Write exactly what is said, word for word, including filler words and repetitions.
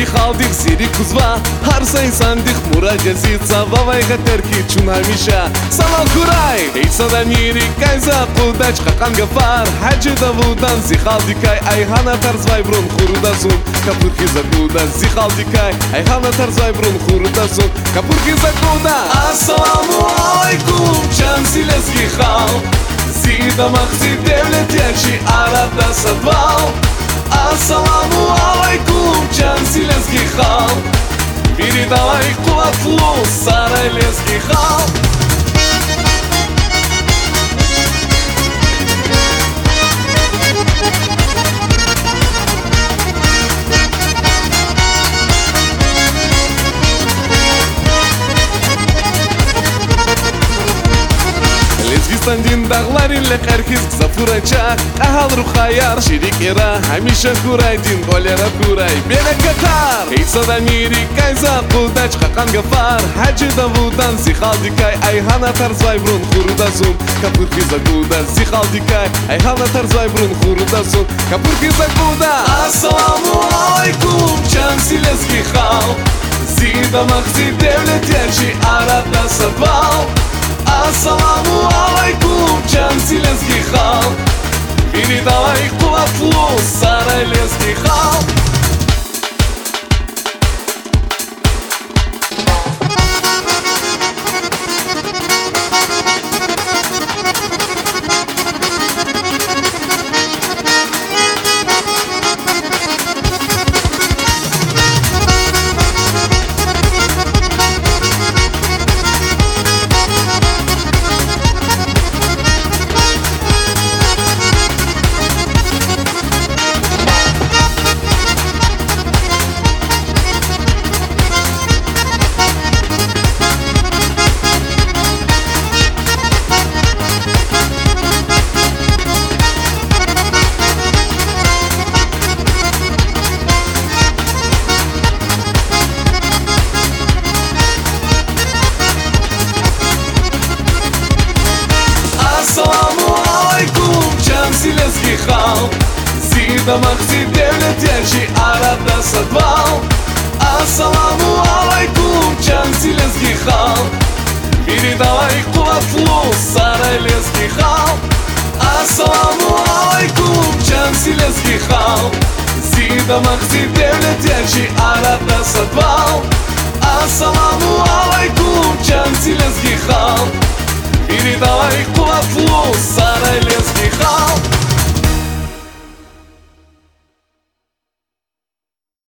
ки халдих зири кузва ҳар сай сандих мурагазица вавай хатарки чун ҳамиша салом курай эйсада мири кайза қудач қақангафар ҳаҷи давудан зи халдикай ай ҳана тарзвай брун хурудазун капурки закуда зи халдикай ай ҳана тарзвай брун хурудазун капурки закуда ассалому алайкум чанд силезги хал зида махзи девлет ячи арада садвал ассаламу алайкум чанд силезги хал передавай қувватлу сарай лезги хал Стандин дағларин лекаркиз сафурача қахал рухаяр ширикера ҳамиша курайдин болера курай беракатар эйсада мири кайза қудач қақангафар ҳаҷи давудан зихалдикай ай ҳана тарзвай брун хурудазун капурки закуда зихалдикай ай ҳана тарзвай брун хурудазун капурки закуда ассаламу алайкум чанд силезги хал зида махзи девлет ячи арада садвал ассаламу алайкум чанд силезги хал передавай қувватлу сарай лезги хал силезги хал зида махзи девлет ячи арада садвал ассаламу алайкум чанд силезги хал передавай қувватлу сарай лезги хал ассаламу алайкум чанд силезги хал зида махзи девлет ячи арада садвал ассаламу алайкум чанд силезги хал передавай қувватлу